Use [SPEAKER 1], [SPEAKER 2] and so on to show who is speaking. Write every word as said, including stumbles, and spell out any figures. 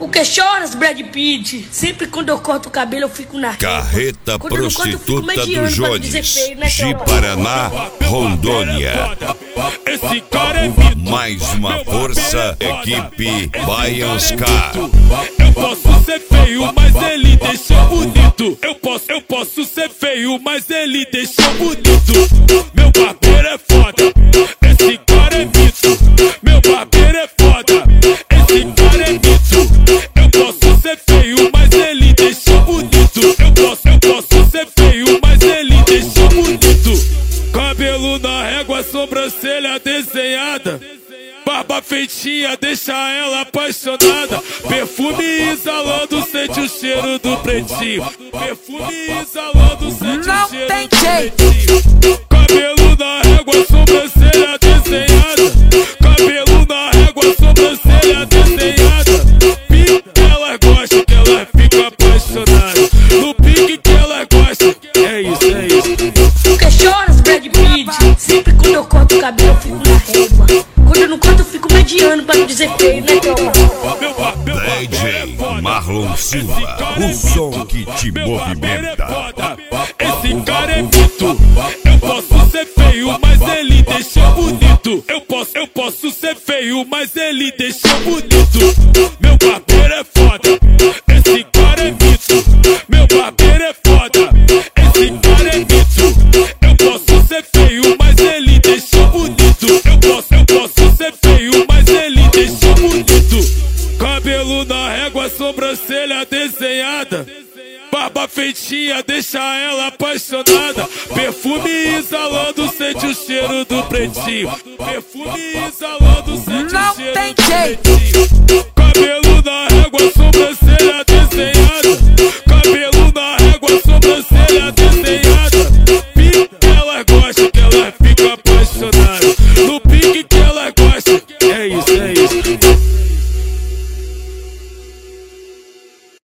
[SPEAKER 1] O que choras, Brad Pitt? Sempre quando eu corto o cabelo eu fico na
[SPEAKER 2] Carreta
[SPEAKER 1] quando
[SPEAKER 2] prostituta
[SPEAKER 1] corto,
[SPEAKER 2] do Jones,
[SPEAKER 1] feio, né,
[SPEAKER 2] de Paraná, Rondônia.
[SPEAKER 3] Esse cara é mito.
[SPEAKER 2] Mais uma força, equipe Baianscar.
[SPEAKER 3] Eu posso ser feio, mas ele deixou bonito. Eu posso, eu posso ser feio, mas ele deixou bonito. Meu barbeiro é foda, esse cara é mito. Meu barbeiro é foda, esse cara é mito. Eu posso ser feio, mas ele deixou bonito. Eu posso, eu posso ser feio, mas ele deixou bonito. Cabelo na régua, sobrancelha desenhada, barba feitinha, deixa ela apaixonada. Perfume exalando, sente o cheiro do pretinho. Perfume exalando, sente
[SPEAKER 1] Não
[SPEAKER 3] o cheiro
[SPEAKER 1] tem
[SPEAKER 3] do
[SPEAKER 1] jeito.
[SPEAKER 3] pretinho. Cabelo na régua, sobrancelha desenhada. Cabelo na régua, sobrancelha desenhada. Pique que ela gosta, que ela fica apaixonada. No pique que ela gosta, é isso, é isso.
[SPEAKER 1] O que choras, Brad Pitt? Sempre quando eu corto o cabelo eu fico na régua. Quando eu não corto eu fico mediano pra não dizer feio, né, tropa?
[SPEAKER 2] D J Marlon Silva, o som que te movimenta.
[SPEAKER 3] Esse cara é mito. Eu posso ser feio, mas ele deixou bonito. Eu posso, eu posso ser feio, mas ele deixou bonito. Meu barbeiro é foda, esse cara é mito. Meu barbeiro é foda, esse cara é mito. Eu posso ser feio, mas ele deixou bonito. Eu posso, eu posso ser feio, mas ele deixou bonito. Cabelo na régua, sobrancelha desenhada, barba feitinha, deixa ela apaixonada. Perfume exalando, sente o cheiro do pretinho. Perfume exalando, sente
[SPEAKER 1] Não
[SPEAKER 3] o cheiro
[SPEAKER 1] tem
[SPEAKER 3] do
[SPEAKER 1] jeito.
[SPEAKER 3] pretinho. Cabelo na régua, sobrancelha desenhada. Cabelo na régua, sobrancelha desenhada. Pique que ela gosta, que ela